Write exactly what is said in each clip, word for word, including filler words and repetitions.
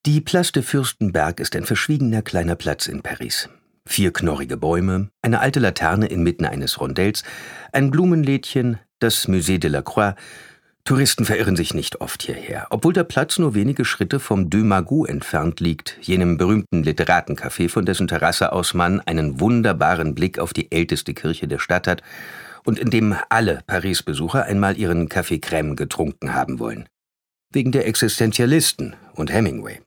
Die Place de Fürstenberg ist ein verschwiegener kleiner Platz in Paris. Vier knorrige Bäume, eine alte Laterne inmitten eines Rondells, ein Blumenlädchen, das Musée de la Croix. Touristen verirren sich nicht oft hierher, obwohl der Platz nur wenige Schritte vom Deux Magots entfernt liegt, jenem berühmten Literatencafé, von dessen Terrasse aus man einen wunderbaren Blick auf die älteste Kirche der Stadt hat und in dem alle Paris-Besucher einmal ihren Café Crème getrunken haben wollen. Wegen der Existenzialisten und Hemingway.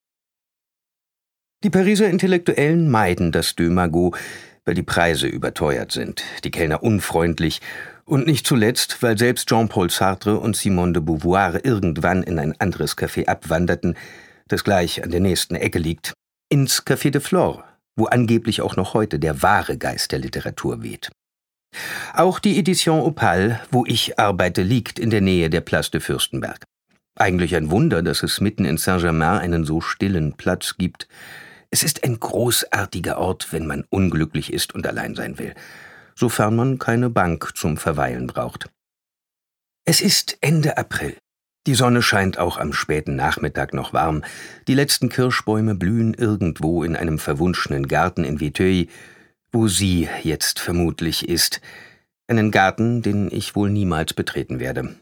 Die Pariser Intellektuellen meiden das Deux Magots, weil die Preise überteuert sind, die Kellner unfreundlich und nicht zuletzt, weil selbst Jean-Paul Sartre und Simone de Beauvoir irgendwann in ein anderes Café abwanderten, das gleich an der nächsten Ecke liegt, ins Café de Flore, wo angeblich auch noch heute der wahre Geist der Literatur weht. Auch die Edition Opale, wo ich arbeite, liegt in der Nähe der Place de Fürstenberg. Eigentlich ein Wunder, dass es mitten in Saint-Germain einen so stillen Platz gibt. Es ist ein großartiger Ort, wenn man unglücklich ist und allein sein will, sofern man keine Bank zum Verweilen braucht. Es ist Ende April. Die Sonne scheint auch am späten Nachmittag noch warm. Die letzten Kirschbäume blühen irgendwo in einem verwunschenen Garten in Viteuil, wo sie jetzt vermutlich ist. Einen Garten, den ich wohl niemals betreten werde.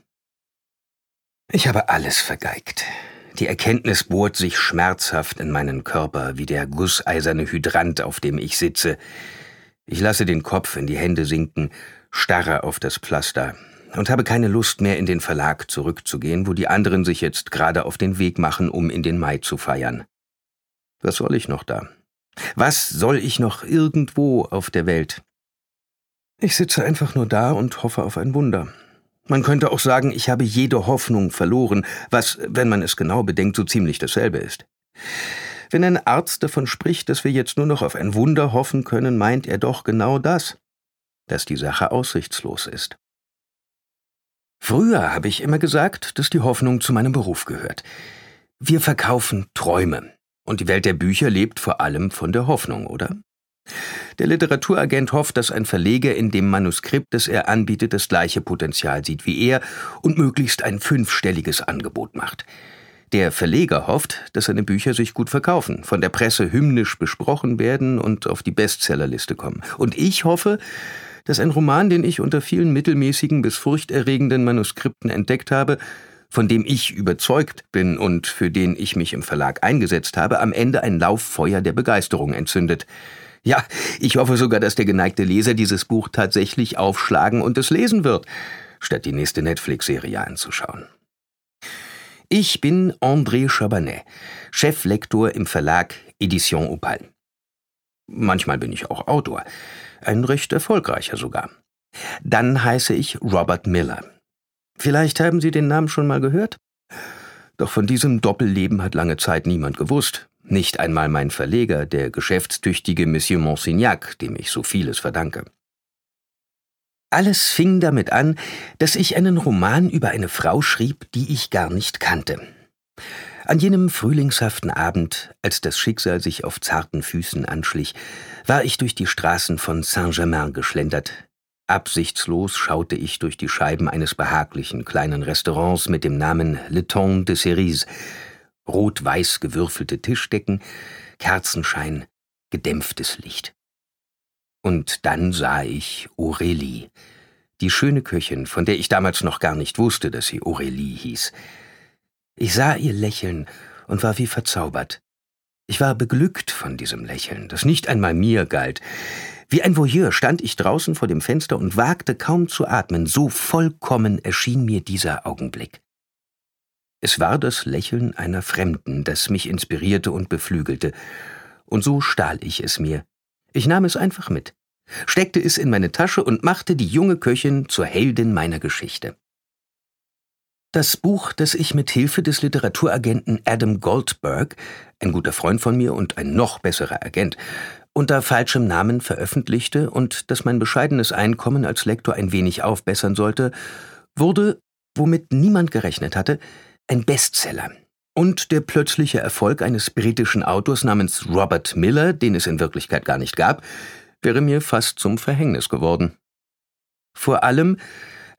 Ich habe alles vergeigt. Die Erkenntnis bohrt sich schmerzhaft in meinen Körper, wie der gusseiserne Hydrant, auf dem ich sitze. Ich lasse den Kopf in die Hände sinken, starre auf das Pflaster und habe keine Lust mehr, in den Verlag zurückzugehen, wo die anderen sich jetzt gerade auf den Weg machen, um in den Mai zu feiern. Was soll ich noch da? Was soll ich noch irgendwo auf der Welt? Ich sitze einfach nur da und hoffe auf ein Wunder. Man könnte auch sagen, ich habe jede Hoffnung verloren, was, wenn man es genau bedenkt, so ziemlich dasselbe ist. Wenn ein Arzt davon spricht, dass wir jetzt nur noch auf ein Wunder hoffen können, meint er doch genau das, dass die Sache aussichtslos ist. Früher habe ich immer gesagt, dass die Hoffnung zu meinem Beruf gehört. Wir verkaufen Träume, und die Welt der Bücher lebt vor allem von der Hoffnung, oder? Der Literaturagent hofft, dass ein Verleger in dem Manuskript, das er anbietet, das gleiche Potenzial sieht wie er und möglichst ein fünfstelliges Angebot macht. Der Verleger hofft, dass seine Bücher sich gut verkaufen, von der Presse hymnisch besprochen werden und auf die Bestsellerliste kommen. Und ich hoffe, dass ein Roman, den ich unter vielen mittelmäßigen bis furchterregenden Manuskripten entdeckt habe, von dem ich überzeugt bin und für den ich mich im Verlag eingesetzt habe, am Ende ein Lauffeuer der Begeisterung entzündet. Ja, ich hoffe sogar, dass der geneigte Leser dieses Buch tatsächlich aufschlagen und es lesen wird, statt die nächste Netflix-Serie anzuschauen. Ich bin André Chabanais, Cheflektor im Verlag Edition Opale. Manchmal bin ich auch Autor, ein recht erfolgreicher sogar. Dann heiße ich Robert Miller. Vielleicht haben Sie den Namen schon mal gehört? Doch von diesem Doppelleben hat lange Zeit niemand gewusst. Nicht einmal mein Verleger, der geschäftstüchtige Monsieur Monsignac, dem ich so vieles verdanke. Alles fing damit an, dass ich einen Roman über eine Frau schrieb, die ich gar nicht kannte. An jenem frühlingshaften Abend, als das Schicksal sich auf zarten Füßen anschlich, war ich durch die Straßen von Saint-Germain geschlendert. Absichtslos schaute ich durch die Scheiben eines behaglichen kleinen Restaurants mit dem Namen Le Temps de Cerise. Rot-weiß gewürfelte Tischdecken, Kerzenschein, gedämpftes Licht. Und dann sah ich Aurélie, die schöne Köchin, von der ich damals noch gar nicht wusste, dass sie Aurélie hieß. Ich sah ihr Lächeln und war wie verzaubert. Ich war beglückt von diesem Lächeln, das nicht einmal mir galt. Wie ein Voyeur stand ich draußen vor dem Fenster und wagte kaum zu atmen, so vollkommen erschien mir dieser Augenblick. Es war das Lächeln einer Fremden, das mich inspirierte und beflügelte, und so stahl ich es mir. Ich nahm es einfach mit, steckte es in meine Tasche und machte die junge Köchin zur Heldin meiner Geschichte. Das Buch, das ich mit Hilfe des Literaturagenten Adam Goldberg, ein guter Freund von mir und ein noch besserer Agent, unter falschem Namen veröffentlichte und das mein bescheidenes Einkommen als Lektor ein wenig aufbessern sollte, wurde, womit niemand gerechnet hatte, ein Bestseller. Und der plötzliche Erfolg eines britischen Autors namens Robert Miller, den es in Wirklichkeit gar nicht gab, wäre mir fast zum Verhängnis geworden. Vor allem,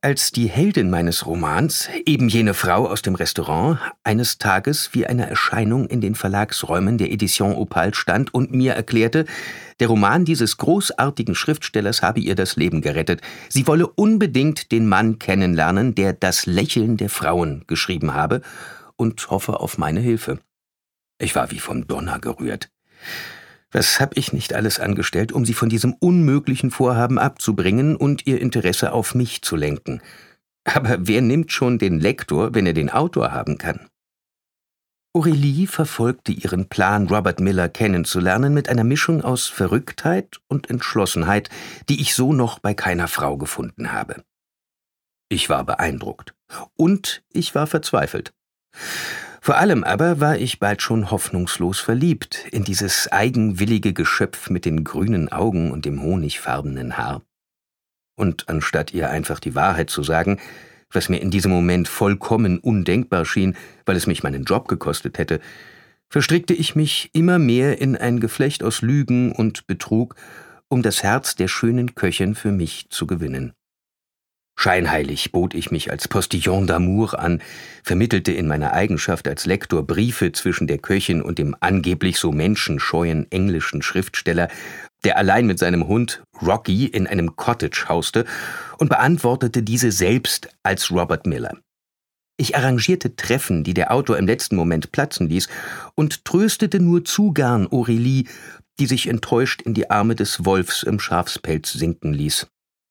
als die Heldin meines Romans, eben jene Frau aus dem Restaurant, eines Tages wie eine Erscheinung in den Verlagsräumen der Edition Opal stand und mir erklärte, der Roman dieses großartigen Schriftstellers habe ihr das Leben gerettet. Sie wolle unbedingt den Mann kennenlernen, der Das Lächeln der Frauen geschrieben habe, und hoffe auf meine Hilfe. Ich war wie vom Donner gerührt. Was hab ich nicht alles angestellt, um sie von diesem unmöglichen Vorhaben abzubringen und ihr Interesse auf mich zu lenken? Aber wer nimmt schon den Lektor, wenn er den Autor haben kann? Aurelie verfolgte ihren Plan, Robert Miller kennenzulernen, mit einer Mischung aus Verrücktheit und Entschlossenheit, die ich so noch bei keiner Frau gefunden habe. Ich war beeindruckt. Und ich war verzweifelt. Vor allem aber war ich bald schon hoffnungslos verliebt in dieses eigenwillige Geschöpf mit den grünen Augen und dem honigfarbenen Haar. Und anstatt ihr einfach die Wahrheit zu sagen, was mir in diesem Moment vollkommen undenkbar schien, weil es mich meinen Job gekostet hätte, verstrickte ich mich immer mehr in ein Geflecht aus Lügen und Betrug, um das Herz der schönen Köchin für mich zu gewinnen. Scheinheilig bot ich mich als Postillon d'amour an, vermittelte in meiner Eigenschaft als Lektor Briefe zwischen der Köchin und dem angeblich so menschenscheuen englischen Schriftsteller, der allein mit seinem Hund Rocky in einem Cottage hauste, und beantwortete diese selbst als Robert Miller. Ich arrangierte Treffen, die der Autor im letzten Moment platzen ließ, und tröstete nur zu gern Aurelie, die sich enttäuscht in die Arme des Wolfs im Schafspelz sinken ließ.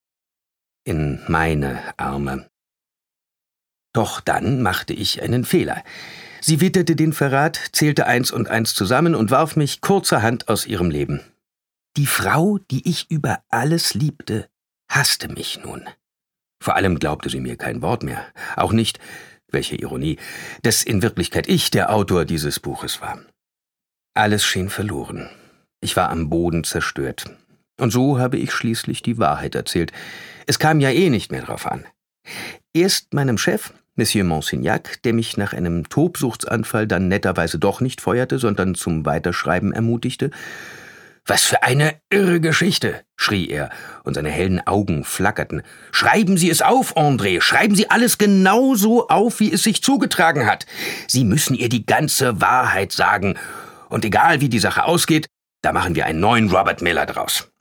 In meine Arme. Doch dann machte ich einen Fehler. Sie witterte den Verrat, zählte eins und eins zusammen und warf mich kurzerhand aus ihrem Leben. Die Frau, die ich über alles liebte, hasste mich nun. Vor allem glaubte sie mir kein Wort mehr. Auch nicht, welche Ironie, dass in Wirklichkeit ich der Autor dieses Buches war. Alles schien verloren. Ich war am Boden zerstört. Und so habe ich schließlich die Wahrheit erzählt. Es kam ja eh nicht mehr drauf an. Erst meinem Chef, Monsieur Monsignac, der mich nach einem Tobsuchtsanfall dann netterweise doch nicht feuerte, sondern zum Weiterschreiben ermutigte. »Was für eine irre Geschichte«, schrie er, und seine hellen Augen flackerten. »Schreiben Sie es auf, André, schreiben Sie alles genau so auf, wie es sich zugetragen hat. Sie müssen ihr die ganze Wahrheit sagen. Und egal, wie die Sache ausgeht, da machen wir einen neuen Robert Miller draus.«